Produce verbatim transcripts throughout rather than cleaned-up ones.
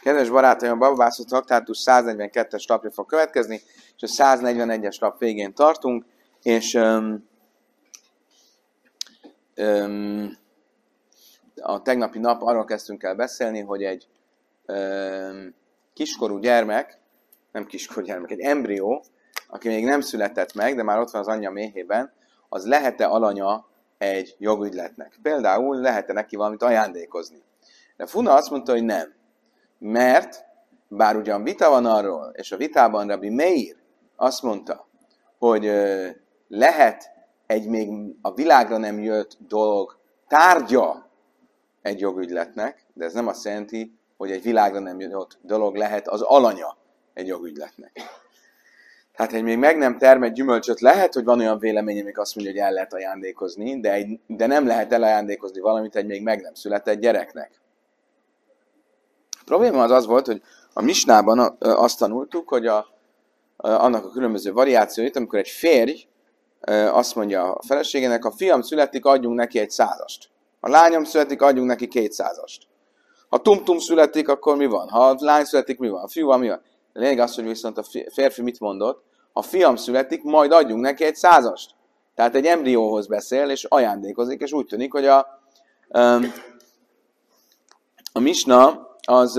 Kedves barátaim, a bababászó traktátus száznegyvenkettes lapja fog következni, és a száznegyvenegyes lap végén tartunk, és öm, öm, a tegnapi nap arról kezdtünk el beszélni, hogy egy öm, kiskorú gyermek, nem kiskorú gyermek, egy embrió, aki még nem született meg, de már ott van az anyja méhében, az lehet-e alanya egy jogügyletnek? Például lehet-e neki valamit ajándékozni? De Funa azt mondta, hogy nem. Mert, bár ugyan vita van arról, és a vitában Rabbi Meir azt mondta, hogy ö, lehet egy még a világra nem jött dolog tárgya egy jogügyletnek, de ez nem azt jelenti, hogy egy világra nem jött dolog lehet az alanya egy jogügyletnek. Tehát egy még meg nem termett gyümölcsöt lehet, hogy van olyan vélemény, amik azt mondja, hogy el lehet ajándékozni, de, egy, de nem lehet elajándékozni valamit egy még meg nem született gyereknek. A probléma az az volt, hogy a misnában azt tanultuk, hogy a, annak a különböző variációit, amikor egy férj azt mondja a feleségének, ha fiam születik, adjunk neki egy százast. Ha lányom születik, adjunk neki kétszázast. Ha tum-tum születik, akkor mi van? Ha lány születik, mi van? Ha fiú van, mi van? De lényeg az, hogy viszont a férfi mit mondott? Ha fiam születik, majd adjunk neki egy százast. Tehát egy embrióhoz beszél, és ajándékozik, és úgy tűnik, hogy a, a misna az,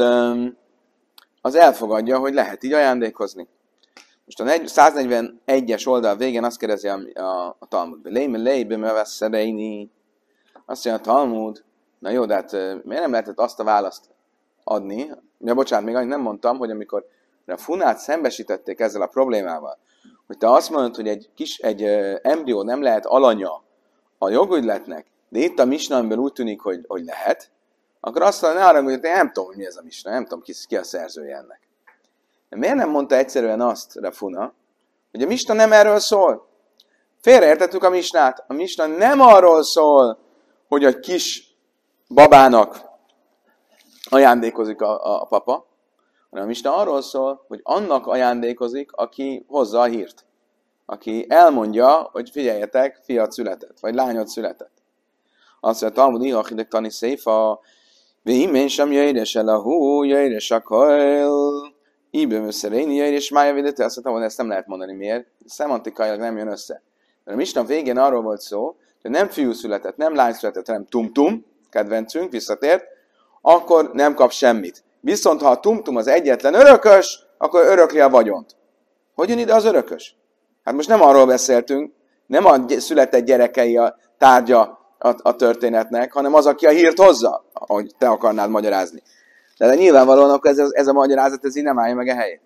az elfogadja, hogy lehet így ajándékozni. Most a száznegyvenegyes oldal végén azt kérdezi a, a, a Talmud. Léme lébe mevesszereini. Azt mondja a Talmud, na jó, de hát miért nem lehetett azt a választ adni? Ja, bocsánat, még annyit nem mondtam, hogy amikor a Funát szembesítették ezzel a problémával, hogy te azt mondod, hogy egy kis, egy embrió nem lehet alanya a jogügyletnek, de itt a misnamből úgy tűnik, hogy, hogy lehet, akkor azt mondja, ne arra, hogy én nem tudom, hogy mi ez a misna, nem tudom, ki, ki a szerzője ennek. De miért nem mondta egyszerűen azt, Rafuna, hogy a misna nem erről szól? Félreértettük a misnát. A misna nem arról szól, hogy a kis babának ajándékozik a, a, a papa, hanem a misna arról szól, hogy annak ajándékozik, aki hozza a hírt. Aki elmondja, hogy figyeljetek, fiat született, vagy lányod született. Azt mondja, Talmud ihachidek tani széfa, Vihimén sem jöjjres el a hú, jöjjres a kajl, íbőm összeréni, jöjjres mája védete. Azt mondtam, hogy ezt nem lehet mondani, miért? Szemantikailag nem jön össze. Mert a misna végén arról volt szó, hogy nem fiú született, nem lány született, hanem tum-tum, kedvencünk, visszatért, akkor nem kap semmit. Viszont ha a tum-tum az egyetlen örökös, akkor örökli a vagyont. Hogy jön ide az örökös? Hát most nem arról beszéltünk, nem a született gyerekei a tárgya a, a történetnek, hanem az, aki a hírt hozza, ahogy te akarnád magyarázni. De, de nyilvánvalóan akkor ez, ez a magyarázat, ez így nem állja meg a helyét.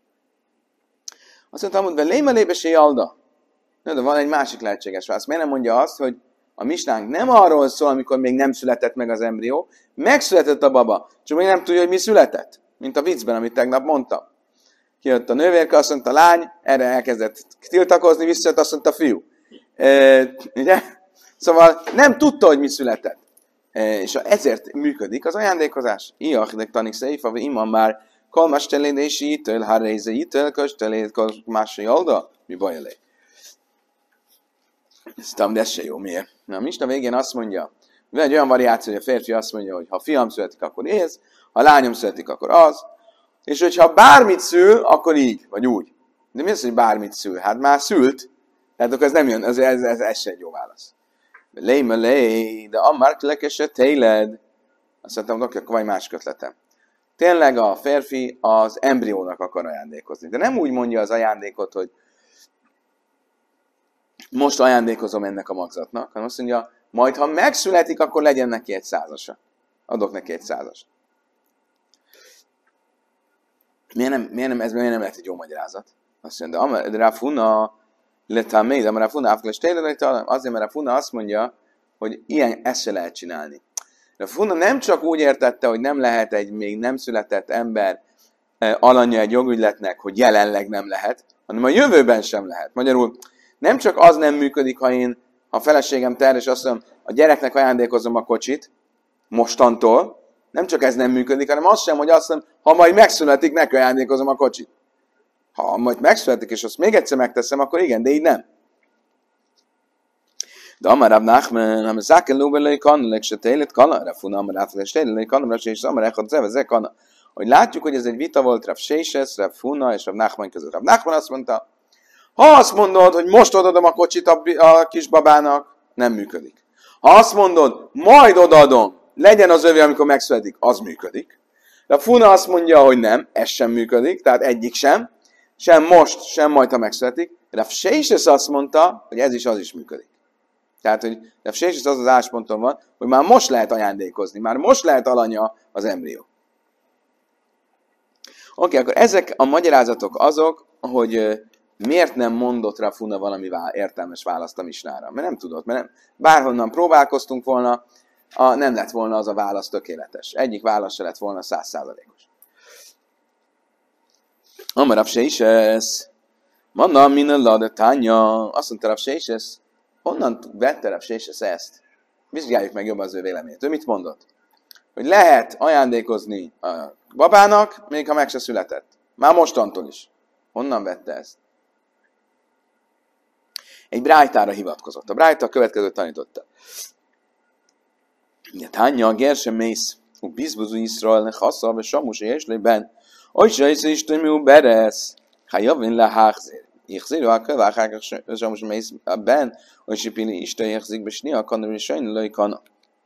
Azt mondtam, hogy léme lébesé alda. De van egy másik lehetséges válasz. Miért nem mondja azt, hogy a misnánk nem arról szól, amikor még nem született meg az embrió, megszületett a baba, csak még nem tudja, hogy mi született. Mint a viccben, amit tegnap mondtam. Kijött a nővérke, azt mondta a lány, erre elkezdett tiltakozni, visszajött, azt mondta a fiú. E, ugye? Szóval nem tudta, hogy mi született. E, és ezért működik az ajándékozás. Iachidek tanik széfa, vagy imam már kalmas telédésítől, hárézéitől, kösteléd, másai alda, mi baj elé. De ez se jó, miért? Na, a misna végén azt mondja, van egy olyan variáció, hogy a férfi azt mondja, hogy ha fiam születik, akkor ez, ha lányom születik, akkor az, és hogyha bármit szül, akkor így, vagy úgy. De mi az, hogy bármit szül? Hát már szült, tehát akkor ez nem jön, ez, ez, ez, ez se egy jó válasz. Lej, melej, de amár lekese téled. Azt mondtam, hogy akkor vagy más ötletem. Tényleg a férfi az embriónak akar ajándékozni. De nem úgy mondja az ajándékot, hogy most ajándékozom ennek a magzatnak, hanem azt mondja, majd ha megszületik, akkor legyen neki egy százasa. Adok neki egy százast. Miért nem, miért nem, ez miért nem lehet egy jó magyarázat? Azt mondja, de Rafuna letámé, de Rafuna áfles tényleg, azért, mert Rafuna azt mondja, hogy ilyen, ezt se lehet csinálni. Rafuna nem csak úgy értette, hogy nem lehet egy még nem született ember alanya egy jogügyletnek, hogy jelenleg nem lehet, hanem a jövőben sem lehet. Magyarul nem csak az nem működik, ha én, ha a feleségem terhes, és azt mondom, a gyereknek ajándékozom a kocsit, mostantól, nem csak ez nem működik, hanem az sem, hogy azt mondom, ha majd megszületik, neki ajándékozom a kocsit. Ha majd megszületik, és azt még egyszer megteszem, akkor igen, de így nem. De Amarav Nachman, ha zákel lóbelői kannalek se télet kana, Rafuna Amarav se télet kana, és Amarav echad zeve ze kana. hogy látjuk, hogy ez egy vita volt Rav Seises, Rav Huna és Rav Nachman között. Rav Nachman azt mondta, ha azt mondod, hogy most odaadom a kocsit a, a kisbabának, nem működik. Ha azt mondod, majd odaadom, legyen az övé, amikor megszületik, az működik. De a Funa azt mondja, hogy nem, ez sem működik, tehát egyik sem, sem most, sem majd, ha megszületik. De a Seises azt mondta, hogy ez is, az is működik. Tehát, hogy a Seises az az állásponton van, hogy már most lehet ajándékozni, már most lehet alanya az embrió. Oké, okay, akkor ezek a magyarázatok azok, hogy miért nem mondott rá Funa valami vá- értelmes választ a misnára? Mert nem tudott, mert nem, bárhonnan próbálkoztunk volna, a, nem lett volna az a válasz tökéletes. Egyik válasz se lett volna száz százalékos. Amarav Seises, manna minden lade tánya, azt mondta Rav Seises, honnan vette Rav Seises ezt? Vizsgáljuk meg jobban az ő véleményét. Ő mit mondott? Hogy lehet ajándékozni a babának, még ha meg se született. Már mostantól is. Honnan vette ezt? Egy brájtára hivatkozott. A brájta a következőt tanította. Tánya, Gerse mész, u bizbuzú Iszrael, Chasza, és Samus, és lében, oly se is Istenmű beresz, ha javin le hágzér. Ichzér, ha kövágák, Samus mész ben, oly se pili Isten jegzik, és nia kanna, és sajnál lőjkana.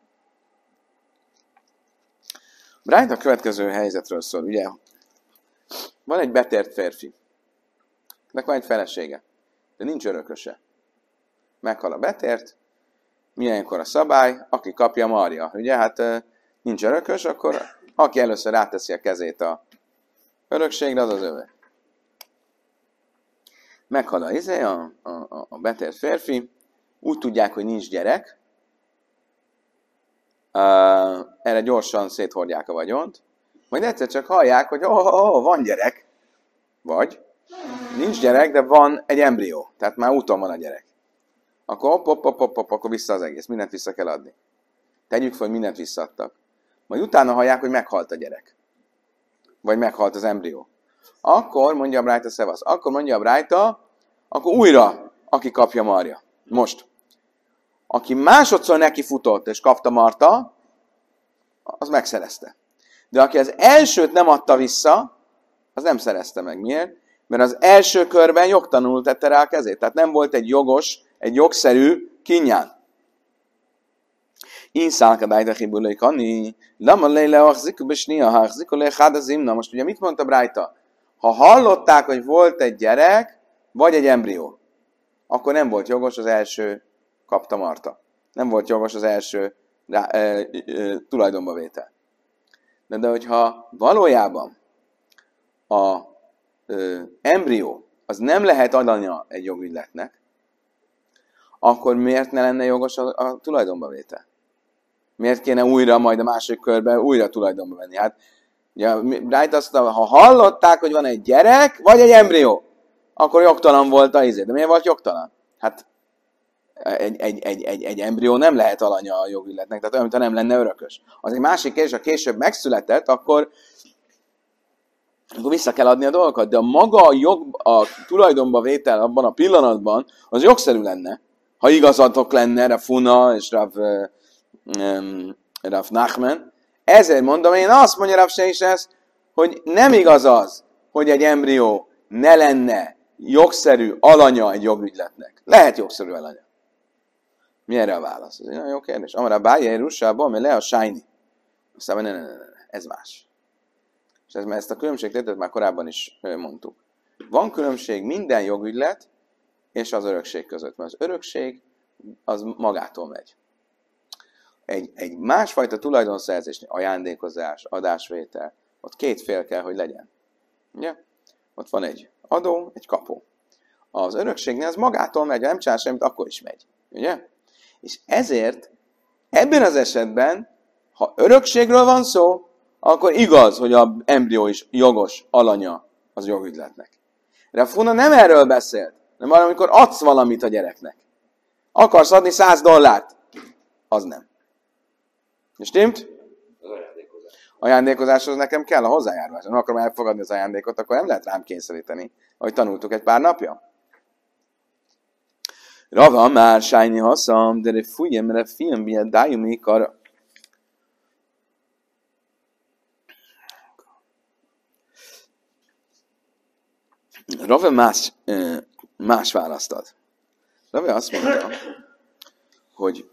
Brájta a következő helyzetről szól, ugye? Van egy betért férfi. Nek van egy felesége, de nincs örököse. Meghal a betért, milyenkor a szabály, aki kapja, marja. Ugye, hát nincs örökös, akkor aki először ráteszi a kezét a örökségre, az az övé. Meghal a, izé, a, a, a betért férfi, úgy tudják, hogy nincs gyerek, uh, erre gyorsan széthordják a vagyont, majd egyszer csak hallják, hogy oh, oh, oh, van gyerek, vagy nincs gyerek, de van egy embrió, tehát már úton van a gyerek. Akkor hopp, hopp, hopp, hopp, hopp, akkor vissza az egész, mindent vissza kell adni. Tegyük fel, hogy mindent visszaadtak. Majd utána hallják, hogy meghalt a gyerek. Vagy meghalt az embrió. Akkor mondja a Brájta szevasz. Akkor mondja a Brájta, akkor újra, aki kapja marja. Most. Aki másodszor neki futott és kapta marta, az megszerezte. De aki az elsőt nem adta vissza, az nem szerezte meg. Miért? Mert az első körben jogtalanul tette rá a kezét. Tehát nem volt egy jogos, egy jogszerű kinyán. Én szálkadájta hibulai kanni, lama leile achzik, besnia hachzik, olé hádazimna. Most ugye mit mondta Brájta? Ha hallották, hogy volt egy gyerek, vagy egy embrió, akkor nem volt jogos az első kapta marta. Nem volt jogos az első rá, e, e, e, tulajdonba vétel. De, de hogyha valójában a e, embrió az nem lehet adania egy jogügyletnek, akkor miért ne lenne jogos a, a tulajdonba vétel? Miért kéne újra, majd a másik körben újra tulajdonba venni? Hát, ugye, Brájta azt mondta, ha hallották, hogy van egy gyerek, vagy egy embrió, akkor jogtalan volt a izé. De miért volt jogtalan? Hát, egy, egy, egy, egy, egy embrió nem lehet alanya a jogügyletnek, tehát olyan, mintha nem lenne örökös. Az egy másik kérdés, ha később megszületett, akkor, akkor vissza kell adni a dolgokat. De a maga a, jog, a tulajdonba vétel abban a pillanatban, az jogszerű lenne. Ha igazatok lenne Rav Huna és Rav, um, Rav Nachman. Ezért mondom, én azt mondja Rav Seises, hogy nem igaz az, hogy egy embrió ne lenne jogszerű alanya egy jogügyletnek. Lehet jogszerű alanya. Mi erre a válasz? Ez egy nagyon jó kérdés. Amara bájjai russában, mert le a shiny. Aztán ne, ne, ne, ne, ez más. És ez, ezt a különbségtételt már korábban is mondtuk. Van különbség minden jogügylet és az örökség között. Mert az örökség az magától megy. Egy, egy másfajta tulajdonszerzésnél, ajándékozás, adásvétel, ott két fél kell, hogy legyen. Ugye? Ott van egy adó, egy kapó. Az örökségnél az magától megy, ha nem csinál semmit, akkor is megy. Ugye? És ezért ebben az esetben, ha örökségről van szó, akkor igaz, hogy az embrió is jogos alanya az jogügyletnek. Rav Huna nem erről beszélt, hanem arra, amikor adsz valamit a gyereknek. Akarsz adni száz dollárt? Az nem. És stimmt? Ajándékozáshoz nekem kell a hozzájárulás. Ha akarom elfogadni az ajándékot, akkor nem lehet rám kényszeríteni, ahogy tanultuk egy pár napja. Rava már sájni haszam, de fújjem, mert film miatt dájumi kar. Rave más, más választ ad. Rave azt mondja, hogy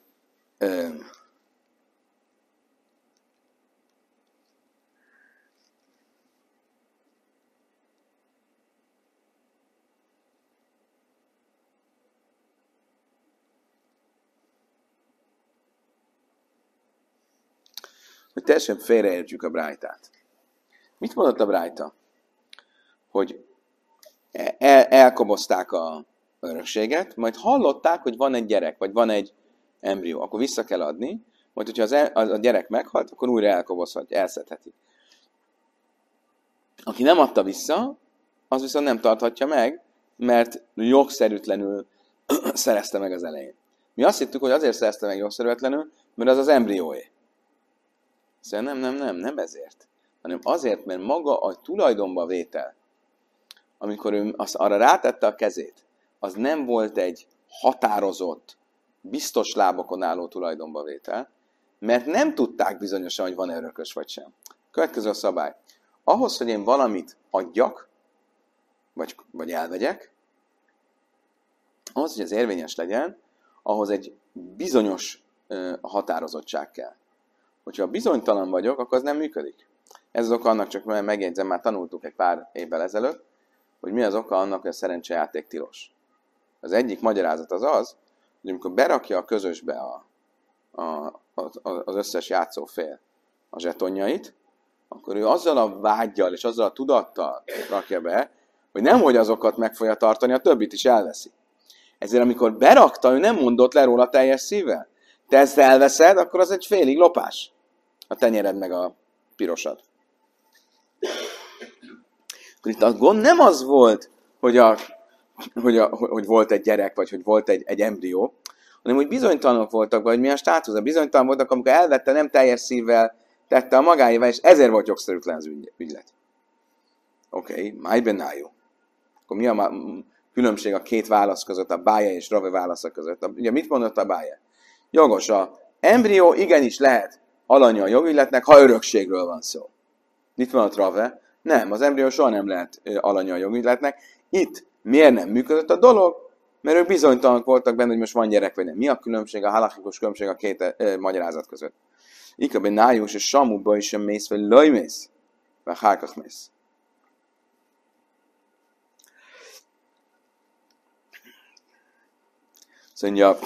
hogy teljesen félreértjük a brájtát. Mit mondott a brájta? Hogy el, elkobozták a örökséget, majd hallották, hogy van egy gyerek, vagy van egy embrió, akkor vissza kell adni, majd hogyha az el, az a gyerek meghalt, akkor újra elkobozhatja, elszedheti. Aki nem adta vissza, az viszont nem tarthatja meg, mert jogszerűtlenül szerezte meg az elején. Mi azt hittük, hogy azért szerezte meg jogszerűtlenül, mert az az embrióé. Szóval nem, nem, nem, nem ezért, hanem azért, mert maga a tulajdonba vétel, amikor ő azt arra rátette a kezét, az nem volt egy határozott, biztos lábokon álló tulajdonba vétel, mert nem tudták bizonyosan, hogy van-e örökös vagy sem. Következő a szabály. Ahhoz, hogy én valamit adjak, vagy, vagy elvegyek, ahhoz, hogy ez érvényes legyen, ahhoz egy bizonyos uh, határozottság kell. Hogyha bizonytalan vagyok, akkor az nem működik. Ez az oka annak, csak megjegyzem, már tanultuk egy pár évvel ezelőtt, hogy mi az oka annak, hogy a szerencsejáték tilos. Az egyik magyarázat az az, hogy amikor berakja a közösbe a, a, a, az összes játszófél a zsetonjait, akkor ő azzal a vággyal és azzal a tudattal rakja be, hogy nemhogy azokat meg fogja tartani, a többit is elveszi. Ezért amikor berakta, ő nem mondott le róla teljes szívvel. Te ezt elveszed, akkor az egy félig lopás. A tenyered meg a pirosad. Akkor itt a gond nem az volt, hogy, a, hogy, a, hogy volt egy gyerek, vagy hogy volt egy, egy embrió, hanem hogy bizonytalanok voltak, vagy milyen státusz. Bizonytalan voltak, amikor elvette, nem teljes szívvel tette a magáével, és ezért volt jogszerűtlen az ügylet. Oké, okay, májben nájú. Akkor mi a különbség a két válasz között, a Bája és Rave válasza között? Ugye mit mondott a Bája? Jogos, a embrió igenis lehet alanya a jogügyletnek, ha örökségről van szó. Mit mondott Rave? Nem, az embrió soha nem lehet alanya a jogügyletnek. Itt miért nem működött a dolog? Mert ők bizonytalanok voltak benne, hogy most van gyerek vagy nem. Mi a különbség, a halachikus különbség a két eh, magyarázat között? Ikaben nájus és samuba is sem mész, vagy lajmész, vagy hárkach mész. Szóval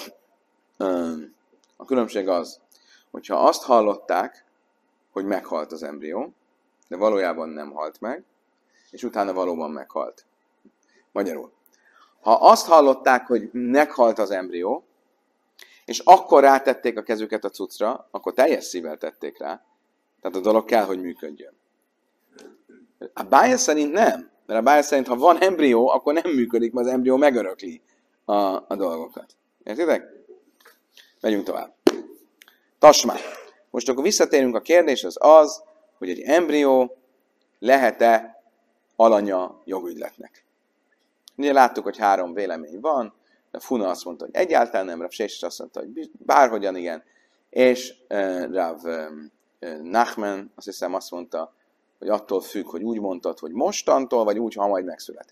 a különbség az, hogyha azt hallották, hogy meghalt az embrió, de valójában nem halt meg, és utána valóban meghalt. Magyarul. Ha azt hallották, hogy meghalt az embrió, és akkor rátették a kezüket a cuccra, akkor teljes szívvel tették rá. Tehát a dolog kell, hogy működjön. A Bája szerint nem. Mert a Bája szerint, ha van embrió, akkor nem működik, mert az embrió megörökli a, a dolgokat. Értitek? Megyünk tovább. Tasmá. Most akkor visszatérünk, a kérdés az az, hogy egy embrió lehet-e alanya jogügyletnek. Ugye láttuk, hogy három vélemény van, de Funa azt mondta, hogy egyáltalán nem, Rav Sés azt mondta, hogy bárhogyan igen, és uh, Rav um, Nachman azt hiszem azt mondta, hogy attól függ, hogy úgy mondtad, hogy mostantól, vagy úgy, ha majd megszületik.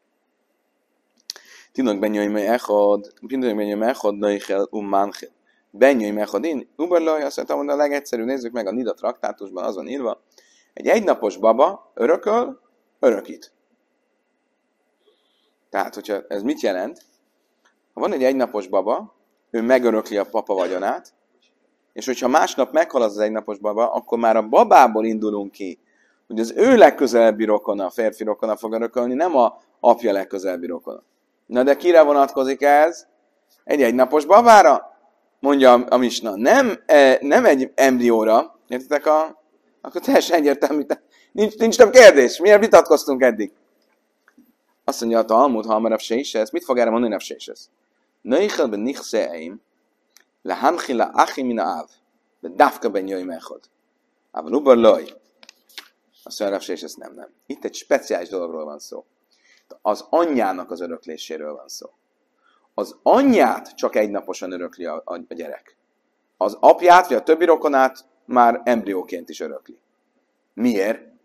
Tinok benyőim echad, tinok benyőim echad, nöjchel, um manchel. Benyőim echadin, uberlaj, azt mondta, hogy a legegyszerűbb, nézzük meg a Nida traktátusban, az van írva, egy egynapos baba örököl, örökít. Tehát, hogyha ez mit jelent? Ha van egy egynapos baba, ő megörökli a papa vagyonát, és hogyha másnap meghal az, az egynapos baba, akkor már a babából indulunk ki, hogy az ő legközelebbi rokona, a férfi rokona fog örökölni, nem a apja legközelebbi rokona. Na de kire vonatkozik ez? Egy egynapos babára? Mondja a, a misna. Nem, e, nem egy embrióra. Értitek a... Akkor teljesen egyértelmű. Nincs, nincs több kérdés. Miért vitatkoztunk eddig? Azt mondja a Talmud, ha Rav Seises, mit fog erre mondani Rav Seises? Nöjchel ben nichseeim, lehanchi la achi min áv, de dafka ben jöjj mechod. Ával ubar loj. Azt mondja Rav Seises, nem, nem. Itt egy speciális dologról van szó. Az anyjának az örökléséről van szó. Az anyját csak egynaposan örökli a, a, a gyerek. Az apját, vagy a többi rokonát már embrióként is örökli. Miért?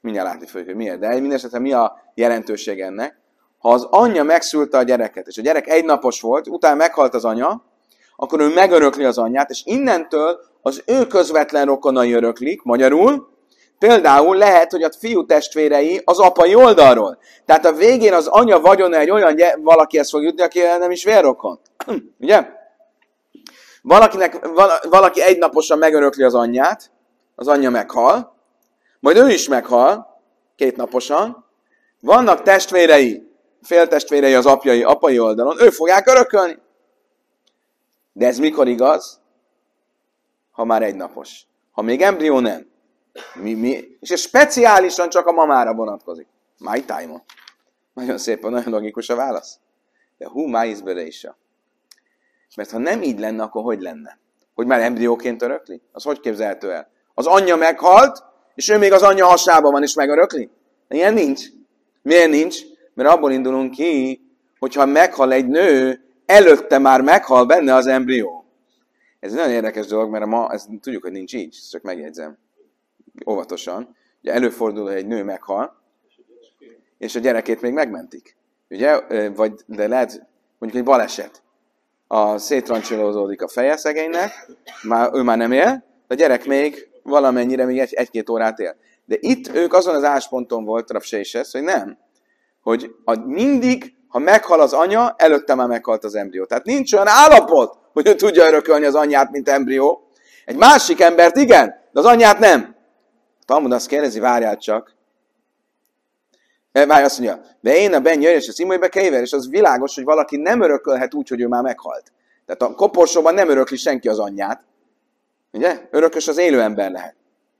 Mindjárt látni fogjuk, hogy miért. De mindenesetre mi a jelentőség ennek? Ha az anyja megszülte a gyereket, és a gyerek egy napos volt, utána meghalt az anya, akkor ő megörökli az anyját, és innentől az ő közvetlen rokonai öröklik, magyarul, például lehet, hogy a fiú testvérei az apai oldalról. Tehát a végén az anya vagyona egy olyan valakihez fog jutni, aki nem is vérrokon. Ugye? Valakinek, valaki egynaposan megörökli az anyját, az anyja meghal, majd ő is meghal, kétnaposan. Vannak testvérei, féltestvérei az apjai, apai oldalon, ő fogják örökölni. De ez mikor igaz? Ha már egynapos. Ha még embrió nem. Mi, mi? És ez speciálisan csak a mamára vonatkozik. My time-on. Nagyon szépen, nagyon logikus a válasz. De hú, májizbere is. Mert ha nem így lenne, akkor hogy lenne? Hogy már embrióként örökli? Az hogy képzelhető el? Az anyja meghalt, és ő még az anyja hasában van, és megörökli? Ilyen nincs. Miért nincs? Mert abból indulunk ki, hogyha meghal egy nő, előtte már meghal benne az embrió. Ez egy nagyon érdekes dolog, mert ma ezt tudjuk, hogy nincs így, csak megjegyzem. Óvatosan. Ugye előfordul, hogy egy nő meghal, és a gyerekét még megmentik. Ugye? Vagy, de lehet, mondjuk egy baleset. A szétrancsolózódik a feje szegénynek, már, ő már nem él, de a gyerek még valamennyire, még egy, egy-két órát él. De itt ők azon az ásponton volt, Rav Seises, hogy nem. Hogy a, mindig, ha meghal az anya, előtte már meghalt az embrió. Tehát nincs olyan állapot, hogy ő tudja örökölni az anyját, mint embrió. Egy másik embert igen, de az anyját nem. A Talmud azt kérdezi, várjál csak. Várj, azt mondja, de én a ben jöjjön, és a szimóibe kéver, és az világos, hogy valaki nem örökölhet úgy, hogy ő már meghalt. Tehát a koporsóban nem örökli senki az anyját. Ugye? Örökös az élő ember lehet.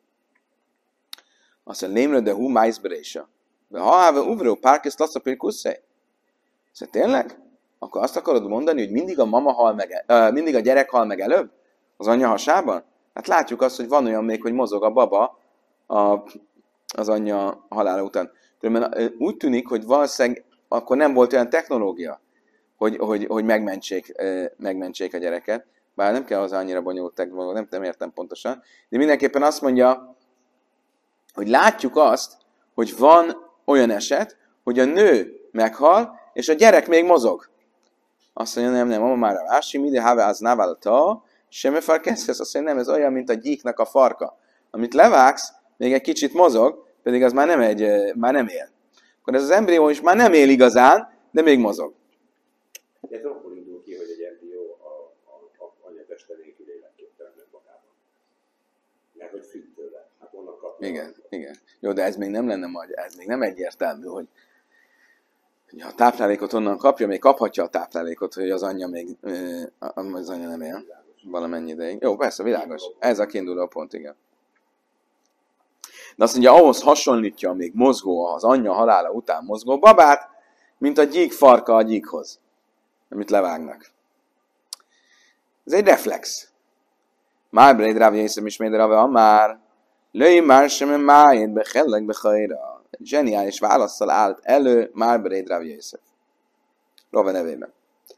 Azt mondja, lémrő de hú májzberésa. De ha áve uvró párkesz lasz a pirkusszé. Szóval tényleg? Akkor azt akarod mondani, hogy mindig a mama hal meg, uh, mindig a gyerek hal meg előbb? Az anya hasában? Hát látjuk azt, hogy van olyan még, hogy mozog a baba a, az anyja halála után. Mert úgy tűnik, hogy valószínűleg akkor nem volt olyan technológia, hogy, hogy, hogy megmentsék, megmentsék a gyereket. Bár nem kell hozzá annyira bonyolult technológia, nem, nem értem pontosan. De mindenképpen azt mondja, hogy látjuk azt, hogy van olyan eset, hogy a nő meghal, és a gyerek még mozog. Azt mondja, nem, nem, már a vási, mide have az navalta, semmi farkeszhez. Azt mondja, nem, ez olyan, mint a gyíknak a farka. Amit levágsz, még egy kicsit mozog, pedig az már nem, egy, már nem él. Akkor ez az embrió is már nem él igazán, de még mozog. Ez akkor indul ki, hogy egy embrió a, a, a anyateste nélkül életképtelen magában. Mert hogy függ tőle. Hát onnan kapja. Igen, igen. Jó, de ez még nem lenne majd, ez még nem egyértelmű, hogy, hogy a táplálékot onnan kapja, még kaphatja a táplálékot, hogy az anyja még, az anyja nem él valamennyi ideig. Jó, persze, világos. Ez a kiinduló pont, igen. De azt mondja, ahhoz hasonlítja a még mozgó, az anyja halála után mozgó babát, mint a gyík farka a gyíkhoz, amit levágnak. Ez egy reflex. Már bréd rávja észre is mélyre rávja, már löj már sem májét behellek behajra. Egy zseniális válaszsal állt elő, már bréd rávja észre. Rove nevében.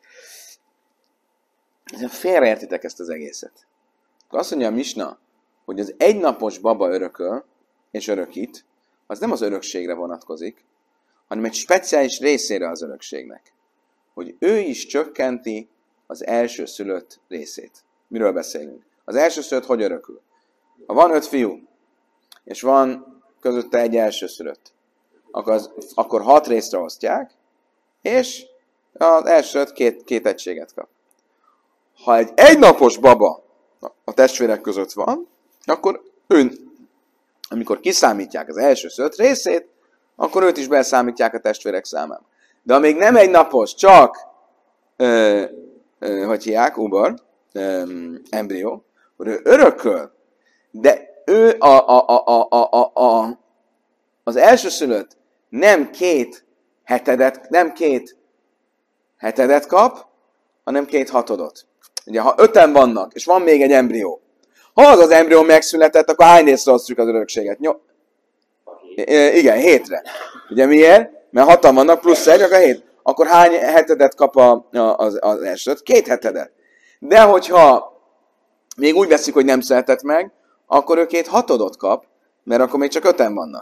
Félreértitek ezt az egészet. Akkor azt mondja a Misna, hogy az egynapos baba örököl, és örökít, az nem az örökségre vonatkozik, hanem egy speciális részére az örökségnek. Hogy ő is csökkenti az első szülött részét. Miről beszélünk? Az első szülött hogy örökül? Ha van öt fiú, és van közötte egy első szülött, akkor, az, akkor hat részre osztják, és az első szülött két, két egységet kap. Ha egy egynapos baba a testvérek között van, akkor ő, amikor kiszámítják az első szülött részét, akkor őt is beszámítják a testvérek számába. De amíg nem egy napos, csak ö, ö, hogy hívják, uber, ö, embrió, akkor ő örököl, de ő a, a, a, a, a, a, a, az első szülött nem két hetedet, nem két hetedet kap, hanem két hatodot. Ugye, ha öten vannak, és van még egy embrió, ha az az embrió megszületett, akkor hány részre osztjuk az örökséget? Nyol... Igen, hétre. Ugye miért? Mert hatan vannak, plusz egy, akkor hét. Akkor hány hetedet kap a, az, az első? Két hetedet. De hogyha még úgy veszik, hogy nem született meg, akkor ő két hatodot kap, mert akkor még csak öten vannak.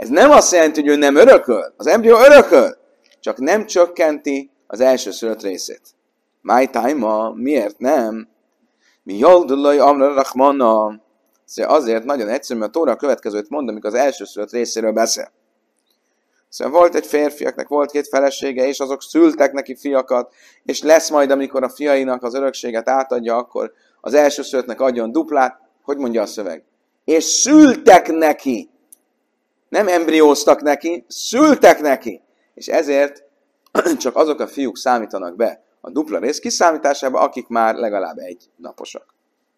Ez nem azt jelenti, hogy ő nem örököl. Az embrió örököl, csak nem csökkenti az elsőszülött részét. My time, miért nem? Mi joldulaj amra rachmana. Azért nagyon egyszerű, mert a Tóra a következőt mond, amikor az elsőszülött részéről beszél. Szóval volt egy férfiaknak, volt két felesége, és azok szültek neki fiakat, és lesz majd, amikor a fiainak az örökséget átadja, akkor az elsőszülöttnek adjon duplát. Hogy mondja a szöveg? És szültek neki. Nem embrióztak neki, szültek neki. És ezért csak azok a fiúk számítanak be a dupla rész kiszámításába, akik már legalább egy naposak.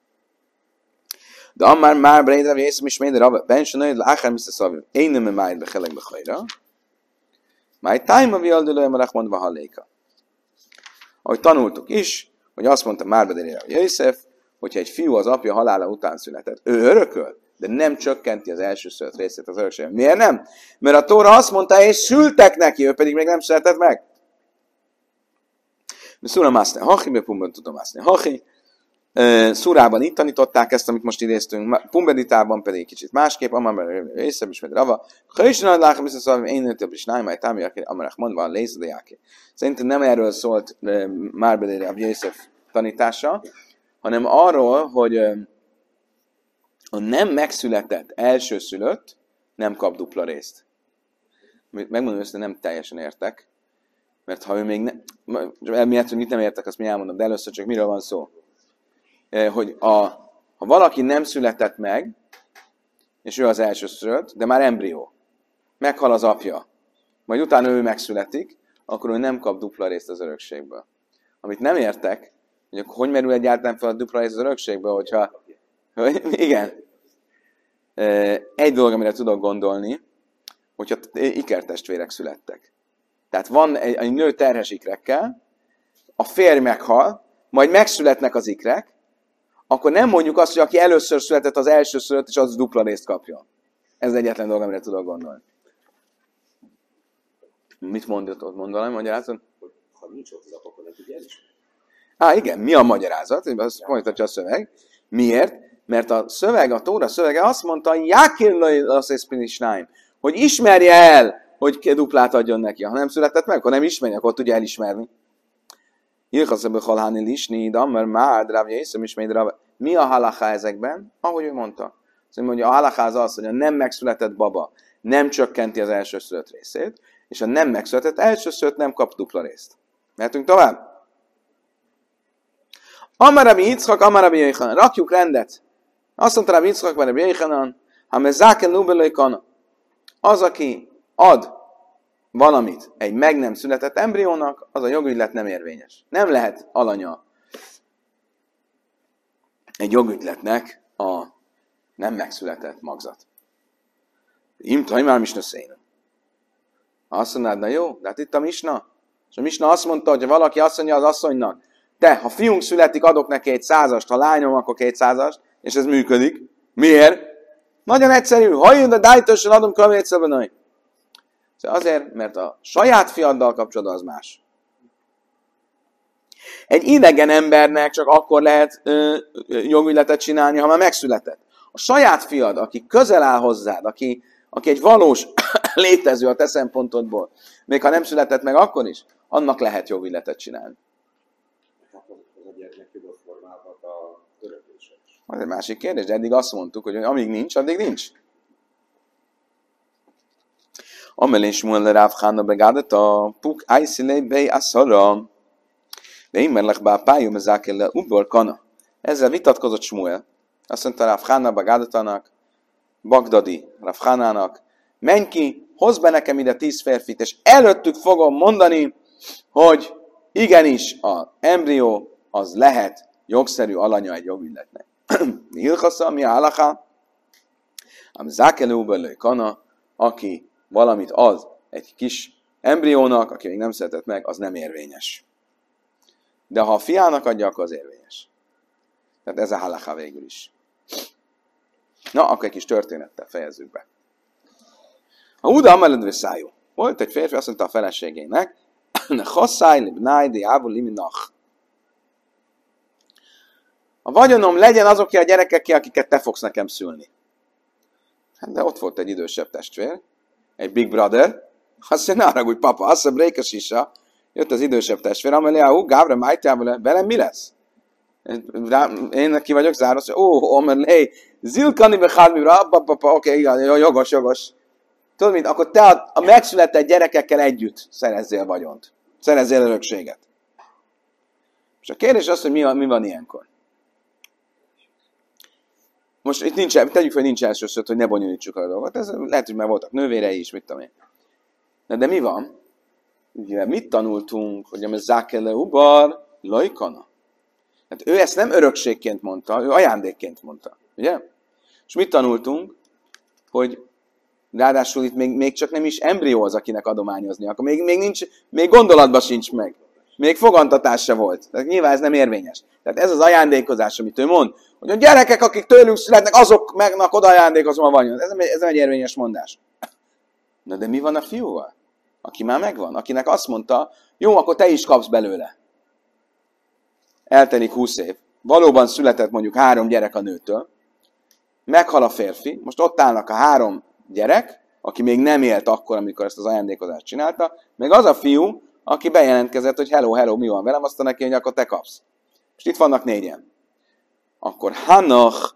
De amár már Breidra Jézus is mélyre rabba, pensionőd, láhár miszte szavim, én nem májt behelek behajra, máj tájma vialdulója marach mondva halléka. Ahogy tanultuk is, hogy azt mondta már Breidra Jézus, hogyha egy fiú az apja halála után született, ő örököl, de nem csökkenti az elsőszülött részét az örökségen. Miért nem? Mert a Tóra azt mondta, és szültek neki, ő pedig még nem született meg. Szúra mászne hachi, be pumben tudom mászne hachi. Szúrában itt tanították ezt, amit most idéztünk, Pumbeditában pedig kicsit másképp, amár észre is, mert rava. Hősön látom, hogy szóval én nőtől is nájmáj támi, amerek mondva, lészdejáké. Szerintem nem erről szólt Márbedére a Jézsef tanítása, hanem arról, hogy a nem megszületett elsőszülött nem kap dupla részt. Megmondom össze, nem teljesen értek, mert ha ő még nem, miért, hogy mit nem értek, azt mi elmondom, de először csak miről van szó. Hogy a, ha valaki nem született meg, és ő az elsőszülött, de már embrió, meghal az apja, majd utána ő megszületik, akkor ő nem kap dupla részt az örökségből. Amit nem értek, hogy akkor hogy merül egyáltalán fel a dupla részt az örökségből, hogyha... Igen. Egy dolog, amire tudok gondolni, hogyha ikertestvérek születtek. Tehát van egy, egy nő terhes ikrekkel, a férj meghal, majd megszületnek az ikrek, akkor nem mondjuk azt, hogy aki először született, az első született, és az dupla részt kapja. Ez egyetlen dolog, amire tudok gondolni. Mit mondott ott mondanom, magyarázat? Ha nincs ott az apa, akkor nem tudja elismerni. Á, igen, mi a magyarázat? Azt folytatja a szöveg. Miért? Mert a szöveg, a Tóra szövege azt mondta, hogy ismerje el, hogy duplát adjon neki. Ha nem született meg, akkor nem ismeri, akkor tudja elismerni. Mi a halaká ezekben? Ahogy ő mondta. Szóval mondja, a halaká az az, hogy a nem megszületett baba nem csökkenti az elsőszülött részét, és a nem megszületett elsőszülött nem kap dupla részt. Mehetünk tovább? Amarabi Yitzchak, Amarabi Jéhanan. Rakjuk rendet. Azt mondta Rabbi Yitzchak, Amarabi Jéhanan, ha mezáken nubelőjkana. Az, aki ad valamit egy meg nem született embriónak, az a jogügylet nem érvényes. Nem lehet alanya egy jogügyletnek a nem megszületett magzat. Imtai már misna széna. Azt mondnád, na jó, de hát itt a misna. És a misna azt mondta, hogy ha valaki azt mondja az asszonynak, te, ha fiunk születik, adok neki egy százast, ha lányom, akkor két százast, és ez működik. Miért? Nagyon egyszerű. Ha jön, de dájtosan adom kölni egy szabadon. Szóval azért, mert a saját fiaddal kapcsolatban az más. Egy idegen embernek csak akkor lehet ö, jogügyletet csinálni, ha már megszületett. A saját fiad, aki közel áll hozzád, aki, aki egy valós létező a te szempontodból, még ha nem született meg akkor is, annak lehet jogügyletet csinálni. Hát az a gyermek jogos formálhat a örökléset. Az egy másik kérdés, de eddig azt mondtuk, hogy amíg nincs, addig nincs. Amelén Shmuel Rav Chana begadata, puk ájszilei bei aszara, beimmerlech be a pályú mezákele ubor kana. Ezzel vitatkozott Shmuel. Azt mondta Rav Chana begadatának, Bagdadi Rav Chanának, menj ki, hozz be nekem ide tíz férfit, és előttük fogom mondani, hogy igenis az embrió az lehet jogszerű alanya egy jogügyletnek. Mi ilchasza, mi a halaká? Am zákelő ubor kana, aki valamit az egy kis embriónak, aki még nem született meg, az nem érvényes. De ha a fiának adja, akkor az érvényes. Tehát ez a halakha végül is. Na, akkor egy kis történettel fejezzük be. A Uda ameledve szájú. Volt egy férfi, azt mondta a feleségének, Chasszáj libnáj diábul liminach. A vagyonom legyen azoké a gyerekeké, akiket te fogsz nekem szülni. Hát de ott volt egy idősebb testvér, egy Big Brother, azt mondja, ne haragudj, papa, azt a Brékas isa, jött az idősebb testvér, amely ahú, Gábra májtjával, velem mi lesz? Én neki vagyok zárva, hogy ó, Omerlé, Zilkani Bechármivra, oké, jogos, jogos. Tudod mit? Akkor te a, a megszületett gyerekekkel együtt szerezzél vagyont. Szerezzél örökséget. És a kérdés az, hogy mi van, mi van ilyenkor. Most itt nincs, tegyük fel, hogy nincs elsőször, hogy ne bonyolítsuk a dolgot. Ez lehet, hogy már voltak nővérei is, mit tudom én. De, de mi van? Ugye, mit tanultunk, hogy a Zákele Ubar Lajkana? Hát ő ezt nem örökségként mondta, ő ajándékként mondta. Ugye? És mit tanultunk? Hogy ráadásul itt még, még csak nem is embrió az, akinek adományozni akar. Még, még, nincs, még gondolatban sincs meg. Még fogantatás se volt. Tehát nyilván ez nem érvényes. Tehát ez az ajándékozás, amit ő mond, hogy a gyerekek, akik tőlünk születnek, azok megnak oda ajándékozom a vagyon. Ez nem, ez nem egy érvényes mondás. Na de mi van a fiúval? Aki már megvan, akinek azt mondta, jó, akkor te is kapsz belőle. Eltelik húsz év. Valóban született mondjuk három gyerek a nőtől. Meghal a férfi. Most ott állnak a három gyerek, aki még nem élt akkor, amikor ezt az ajándékozást csinálta, meg az a fiú, aki bejelentkezett, hogy hello, hello, mi van velem, azt neki, hogy akkor te kapsz. És itt vannak négyen. Akkor Hannach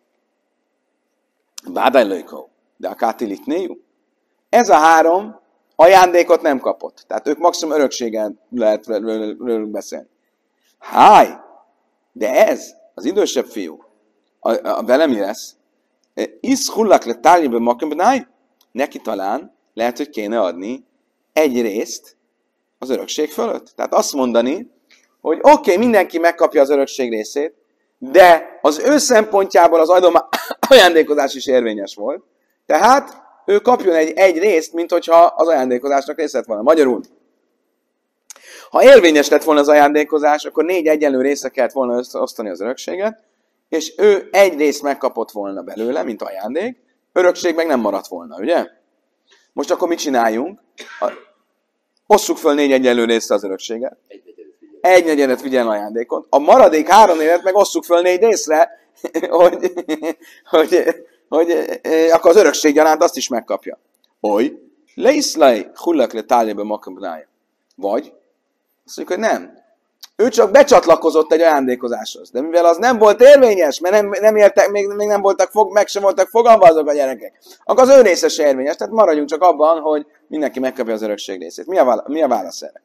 Bádajlőkó, de a Kátilitnéjú. Ez a három ajándékot nem kapott. Tehát ők maximum örökségen lehet róluk beszélni. Háj! De ez, az idősebb fiú, a, a, a vele mi lesz? Isz hullak le tárgyban makambenáj, neki talán lehet, hogy kéne adni egy részt az örökség fölött. Tehát azt mondani, hogy oké, okay, mindenki megkapja az örökség részét, de az ő szempontjából az ajándékozás is érvényes volt. Tehát ő kapjon egy, egy részt, mint hogyha az ajándékozásnak részt lett volna. Magyarul, ha érvényes lett volna az ajándékozás, akkor négy egyenlő részre kellett volna osztani az örökséget, és ő egy részt megkapott volna belőle, mint ajándék, örökség meg nem maradt volna, ugye? Most akkor mit csináljunk? Osszuk föl négy egyenlő részre az örökséget. Egy negyedet vigyen ajándékot. A maradék három évet meg osszuk föl négy részre, hogy, hogy, hogy akkor az örökség gyanánt azt is megkapja. Oly, leiszlaj hullak le táljébe makabnája. Vagy, azt mondjuk, hogy nem. Ő csak becsatlakozott egy ajándékozáshoz. De mivel az nem volt érvényes, mert nem, nem értek, még, még nem voltak fog, meg sem voltak fogalma azok a gyerekek, akkor az ő része se érvényes. Tehát maradjunk csak abban, hogy mindenki megkapja az örökség részét. Mi a, vála, mi a válasz erre?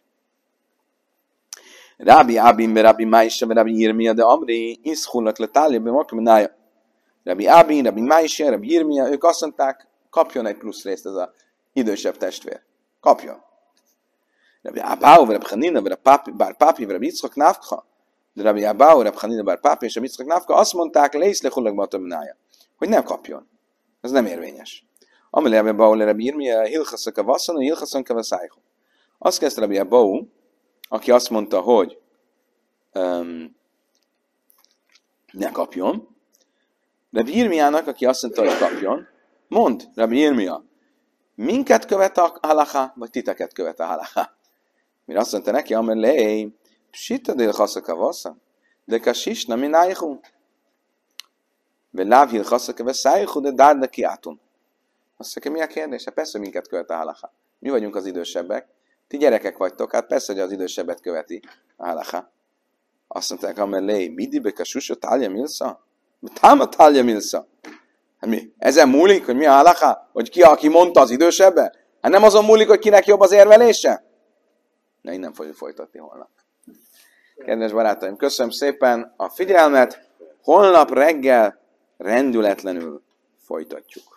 Rábi Ábin, Rábi Májse, Rábi Irmia, de Amri, iszhullak le táljébe makabnája. Rábi Ábin, Rábi Májse, Rábi Irmia, ők azt mondták, kapjon egy plusz részt ez az idősebb testvér. Kapjon. Rabbi Abau, Rabbi Hanina, Bar Papi, Rabbi Yitzchak Nafka, de Rabbi Abau, Rabbi Hanina, Bar Papi és Rabbi Yitzchak Nafka azt mondták, leisz lehullak batominája, hogy nem kapjon. Ez nem érvényes. Amely Rabbi Abau, Rabbi Irmia, Hilchaszak a vasszon, Hilchaszak a vaszájho. Azt kezdte Rabbi Abau, aki azt mondta, hogy um, ne kapjon. Rabbi Irmiának, aki azt mondta, hogy kapjon, mond, Rabbi Irmia, minket követ a halacha, vagy titeket követ a halacha. Mire azt mondta neki, amelé, psita dél haszaka vassza, de kasisna minájhu. Ve lávhil haszaka vaszájhu, de dárda kiátun. Azt mondja, mi a kérdés? Hát persze, minket követ a halacha. Mi vagyunk az idősebbek. Ti gyerekek vagytok, hát persze, hogy az idősebbet követi a halacha. Azt mondták, amelé, midibe kasusha tálja milsza? Táma tálja milsza. Hát mi? Ezen múlik, hogy mi a halacha? Hogy ki, aki mondta az idősebbe? Hát nem azon múlik, hogy kinek jobb az érvelése? Na, innen fogjuk folytatni holnap. Kedves barátaim, köszönöm szépen a figyelmet. Holnap reggel rendületlenül folytatjuk.